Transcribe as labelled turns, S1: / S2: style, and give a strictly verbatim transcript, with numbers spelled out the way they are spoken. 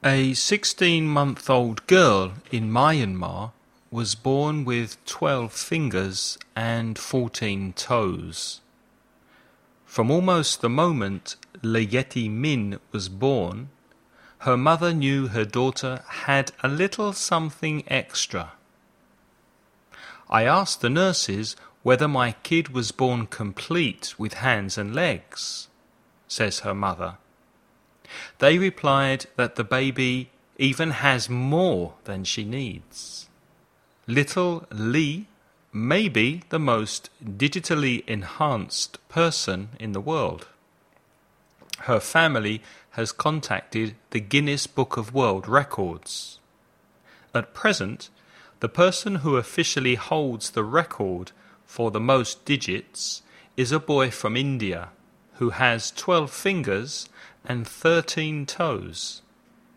S1: A sixteen-month-old girl in Myanmar was born with twelve fingers and fourteen toes. From almost the moment Layeti Min was born, her mother knew her daughter had a little something extra. "I asked the nurses whether my kid was born complete with hands and legs," says her mother. "They replied that the baby even has more than she needs." Little Li may be the most digitally enhanced person in the world. Her family has contacted the Guinness Book of World Records. At present, the person who officially holds the record for the most digits is a boy from India who has twelve fingers and thirteen toes.